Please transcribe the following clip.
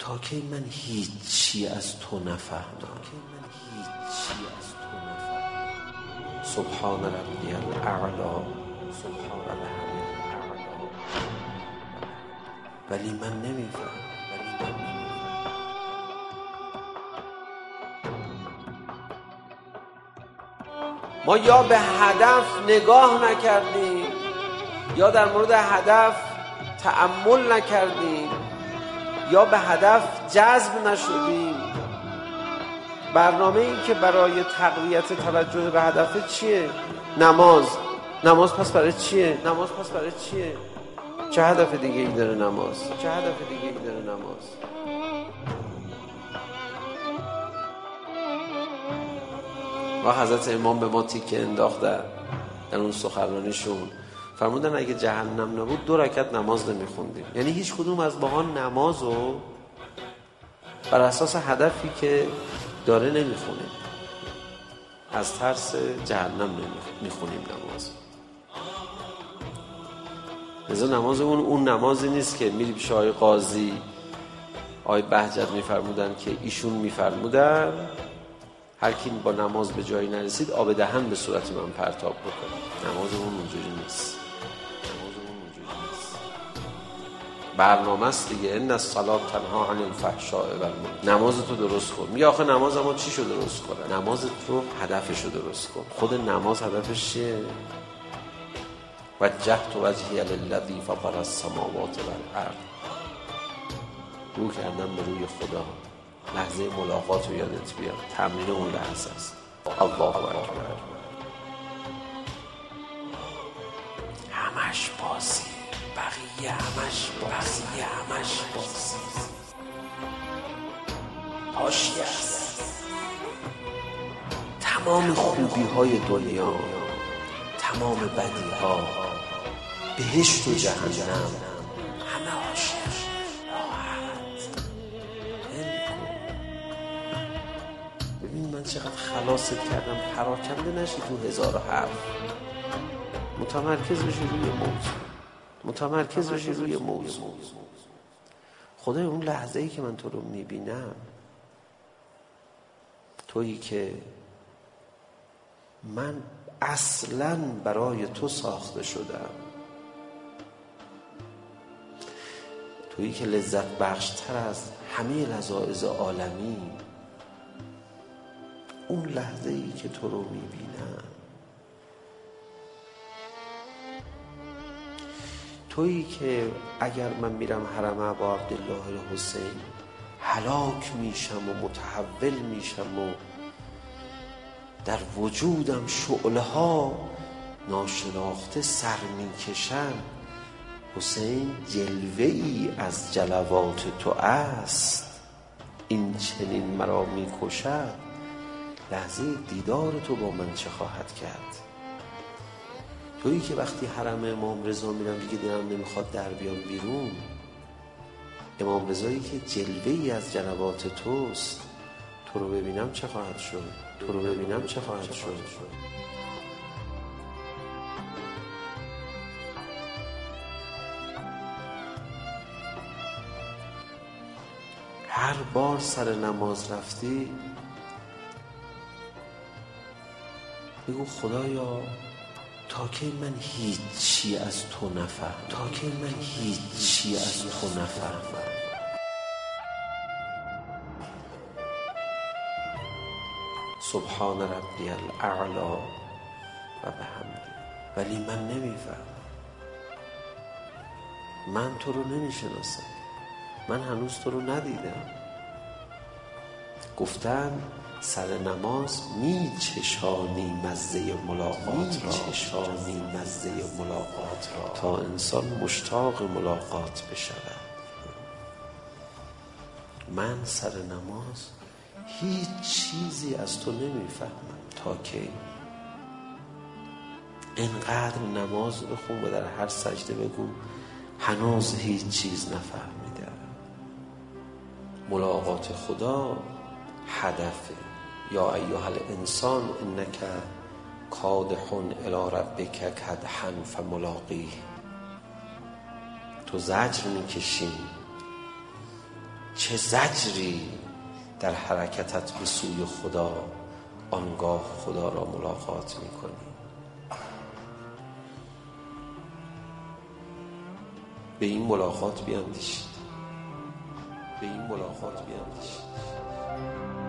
تا کی من هیچی از تو نفهمم. سبحان ربی الاعلی، ولی من نمیفهم. ما یا به هدف نگاه نکردیم یا در مورد هدف تأمل نکردیم یا به هدف جذب نشدیم. برنامه این که برای تقویت توجه به هدف چیه؟ نماز پس برای چیه؟ چه هدف دیگه ای داره نماز؟ و حضرت امام به ما تیکه انداختن در اون سخنرانیشون، فرمودن اگه جهنم نبود 2 رکعت نماز نمیخوندیم. یعنی هیچ کدوم از ماها نمازو بر اساس هدفی که داره نمیخونیم، از ترس جهنم نمیخونیم نماز. لذا نمازمون اون نمازی نیست که میری پیش آقای قاضی، آقای بهجت میفرمودن که ایشون میفرمودن هر کی با نماز به جایی نرسید آب دهن به صورت من پرتاب بکنه. نمازمون اونجوری نیست. برنامه است دیگه. ان الصلاه تنها عن الفحشاء والمنکر. نمازتو درست کن. میگه آخه نماز اما چیشو درست کنه؟ نمازت رو هدفشو درست کن. خود نماز هدفش چیه؟ وجهت وجهی للذی فطر السماوات والارض. رو کردم به روی خدا. لحظه ملاقات رو یادت بیاد. تمرین اون لحظه است. الله اکبر. همش بازی، بقیه همش بازی. حاشیه است. تمام خوبی های دنیا، تمام بدی ها، بهشت و جهنم، همه حاشیه. ببین من چقدر خلاصت کردم، پراکنده نشی تو 1000 حرف. متمرکز بشی روی موضوع. خدای اون لحظه ای که من تو رو میبینم، تویی که من اصلاً برای تو ساخته شدم، تویی که لذت بخشتر از همه لذایذ عالمی، اون لحظه ای که تو رو میبینم، تویی که اگر من میرم حرم ابا عبدالله الحسین هلاک میشم و متحول میشم و در وجودم شعله ها ناشناخته سر میکشن. حسین جلوه ای از جلوات تو است، این چنین مرا میکشد. لحظه دیدار تو با من چه خواهد کرد؟ تویی که وقتی حرم امام رضا میرم دیگه دلم نمیخواد در بیام بیرون. امام رضایی که جلوه ای از جلوات توست، تو رو ببینم چه خواهد شد؟ هر بار سر نماز رفتی بگو خدایا تا کی من هیچی از تو نفهمم. سبحان ربی الاعلی و بحمده. ولی من نمیفهمم. من تو رو نمیشناسم. من هنوز تو رو ندیدم. گفتن سر نماز میچشانی مزه ملاقات را تا انسان مشتاق ملاقات بشود. من سر نماز هیچ چیزی از تو نمیفهمم. تا کی؟ اینقدر نماز بخون و در هر سجده بگو هنوز هیچ چیز نفهمیدم. ملاقات خدا هدفه. یا ایها الانسان انک کادح الی ربک کدحا فملاقیه. تو زجر میکشی چه زجری در حرکتت به سوی خدا، آنگاه خدا را ملاقات میکنی. به این ملاقات بیاندیشید، به این ملاقات بیاندیشید.